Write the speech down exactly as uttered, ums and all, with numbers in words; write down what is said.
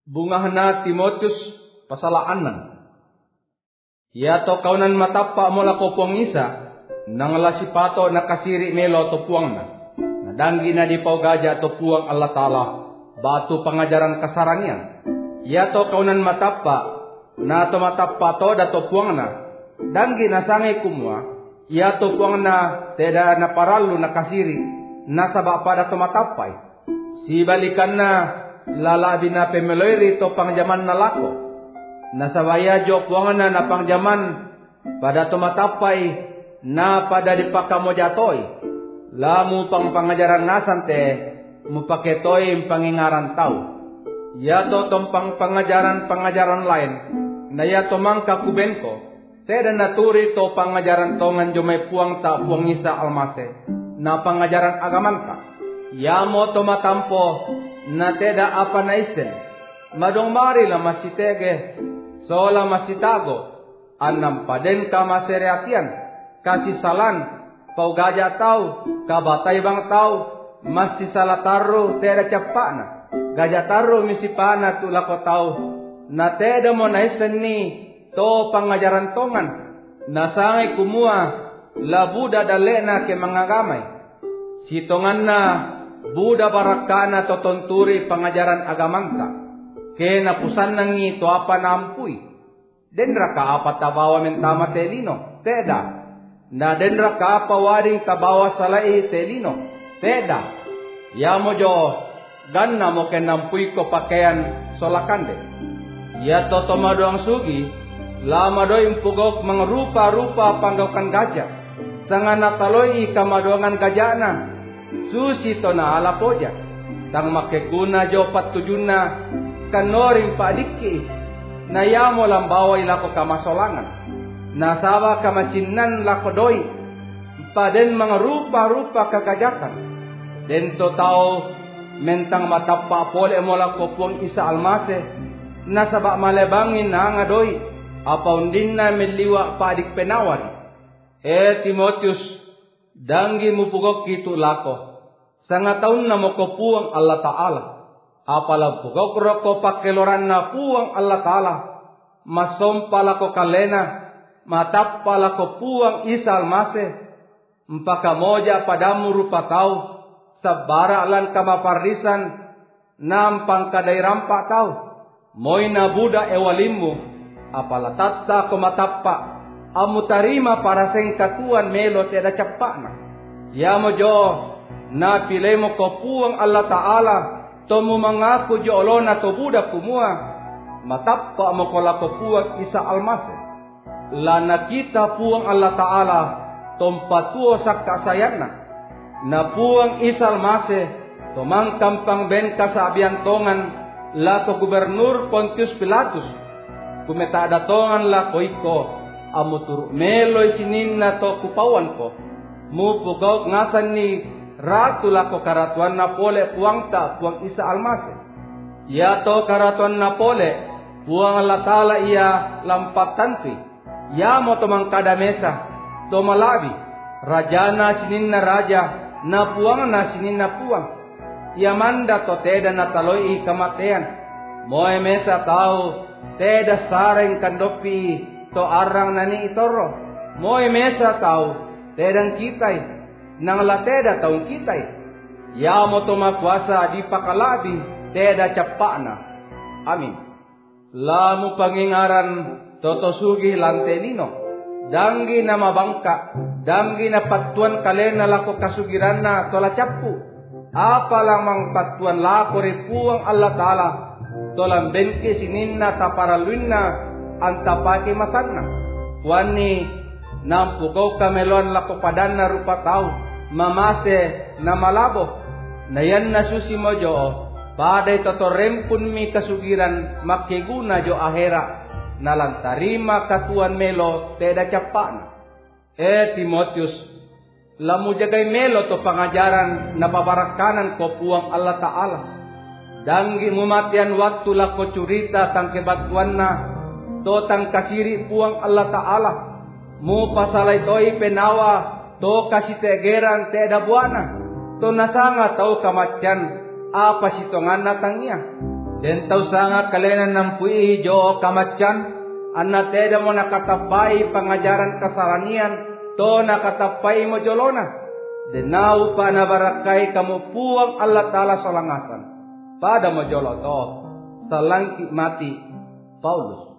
Bungahna Timotius pasalaanan. Ya to kaunan matapa mo lako puang isa, nang lasipato nakasiri melo to puang na. Nadanggi na di pau gaja to puang Allah Ta'ala, batu pengajaran kasaranian. Ya to kaunan matapa, na to matapa to da to puang na. Danggi na sangai kumua, ya to puang na teda na paralu nakasiri, nasaba pada to matapai. Si balikan na lalabi na pemeloiri to pangjaman na lako. Nasabaya jo puangan na napangjaman pada tumatapay na pada dipakamo jatoy. Lamu pang pangajaran nasante mupaketoy pangingaran tau. Yato tompang pangajaran pangajaran lain na yato mangka kubenko. Teda naturi to pangajaran tongan jomay puang ta puang isa almase na pangajaran agamanta. Yamo to matampo na teda apa naisen. Madong mari la masitege. Sola masitago, anam paden ka masereatian, kasisalan, pau gaja tau, kabatay bang tau, masi salataru teda capana, gaja taru misipana tulako tau, na teda mo naisen ni to pangajaran tongan, nasangay kumua, labuda dalena ke mangagamay, sitongan na buda barakana to tonturi pangajaran agamanta. Kena pusan nangi to apa nampui. Dendra ka apa tabawa mentama telino. Teda. Na dendra ka apa waring tabawa salai telino. Teda. Ya mo jo ganna mo ken nampui ko pakaian solakande. Ya toto madoang sugi. Lama do impugok mangrupa-rupa panggaukan gajah. Sangana taloi kamadoangan gajana. Susi to na ala poja. Tang makeguna jo patujuna. Kanoring padiki na yamo lambaway lako kamasolangan nasawa kamacinan lako doy paden mga rupa-rupa kagajatan dento tao mentang matapa pole mo lako puang isa almase nasaba malebangin na nga doy apaundin na meliwa padik penawari. Eh Timotius danggi mupugok kitu lako sanga taon na mo ko puang Allah Ta'ala. Apalang pugok roko pakeloran na puang Allah Ta'ala. Masompala ko kalena. Matapala ko puang isal mase. Mpakamoja padamu rupa tau. Sabara alan kamaparisan. Nampang kaday rampa tau. Moy na buda ewalimmu. Apalatatta ko matapa. Amutarima para sengkatuan melo teda capana. Yamo jo. Napilemo ko puang Allah Ta'ala. Tomu mengaku jolona to budak kumua matappa mo kola ko puang isa almase lana kita puang Allah Ta'ala tompatuo sakka sayana na puang isa almase tomang kampang ben kasabian tongan la ko gubernur Pontius Pilatus kumeta datongan la ko iko amutur meloy sinin na to kupawan ko mupugaw ngasan ni Ratu lako karatuan na pole puang ta puang isa almase. Ya to karatuan na pole puang Allah Ta'ala iya lampatanti. Ya mo tomang kada mesa to malabi. Rajana sinin na raja na puang na sinin na puang. Ya manda to teda na taloy kamatean. Moe mesa tao teda sareng kandopi to arang nani itoro. Moe mesa tao tedang kitay. Nang lateda taong kitay. Ya mo tumakwasa di pakalabi teda capana. Amin. Lamu pangingaran totosugi lantenino. Danggi na mabangka. Danggi na patuan kalena lako kasugiran na tola capu. Apa lamang patuan lako ripuang Allah Ta'ala. Tolang benke sininna taparaluin na antapake masanna. Wani nampugaw kameluan lako padan na rupa tao. Mamase na malabo na yan na susi mo jo paday totorem pun mi kasugiran makiguna jo ahera na lantarima katuan melo teda capana. Eh Timotius lamu jagay melo to pangajaran na babarakanan ko puang Allah Ta'ala danggi mumatian waktu lako curita tang kebatuan na to tang kasiri puang Allah Ta'ala mu pasalay toy penawa to kasi tegeran teda buana to nasanga tau kamatyan apa sitongan natangnya Den tau sanga kalenan nampui jo kamatcan, anna teda mo nakatapai pangajaran kasaranian, to nakatapai mo jolona. Denau pa nabarakai kamu puang Allah Ta'ala solangasan. Pada mo jolo to, salangki mati Paulus.